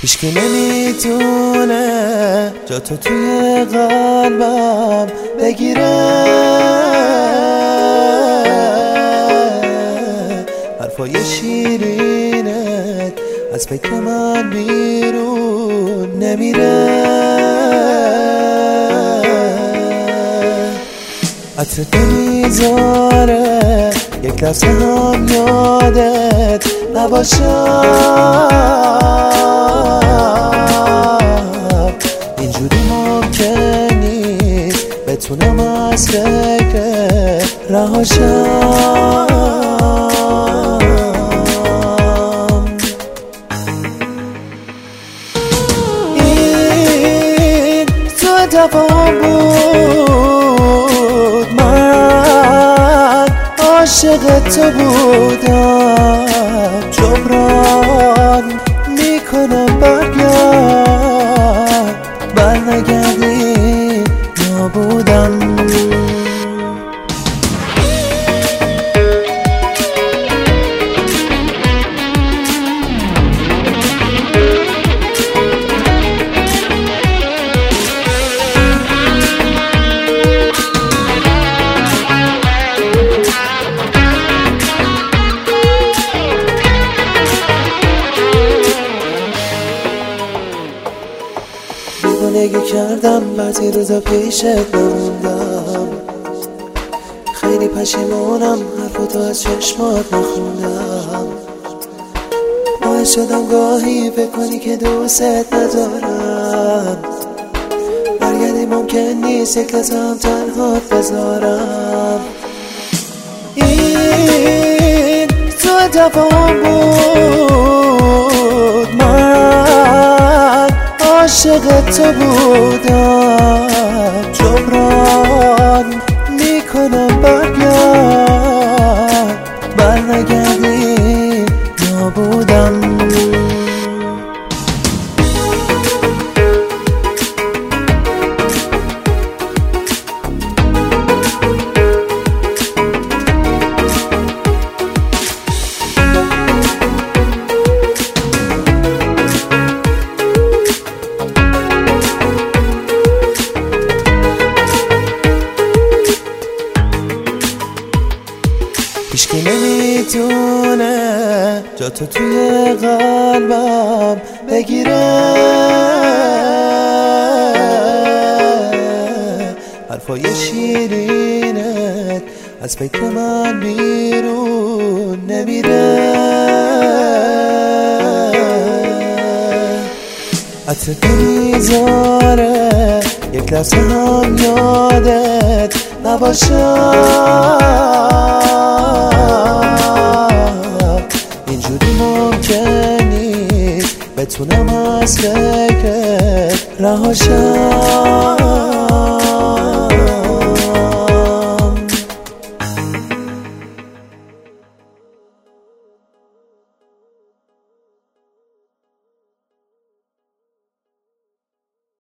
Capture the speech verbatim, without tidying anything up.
هیچکی نمیتونه جا تو توی قلبم بگیره. حرفای شیرینت از فکر من بیرون نمیره. عطر نمیذاره یک لحظه هم یادت نباشم. اینجوری ممکن نیست بتونم از فکر رهاشم. این تو تفاهم بود، من عاشق تو بودم. جبران میکنم برگرد، برنگردی نابودم. دیوانگی کردم بعضی روزا پیشت نموندم. خیلی پشیمونم حرفتو از چشمات نخوندم. باعث شدم گاهی فکر کنی که دوست ندارم. برگردی ممکن نیست یک لحظه هم تنهات بذارم. این تو تفاهم بود، من عاشق تو بودم. جبران میکنم برگرد، برنگردی نابودم. هیچکی نمیتونه جا تو توی قلبم بگیره. حرفای شیرینت از فکر من بیرون نمیره. عطر نمیذاره یک لحظه هم یادت نباشم. اینجوری ممکن نیست بتونم از فکر رهاشم.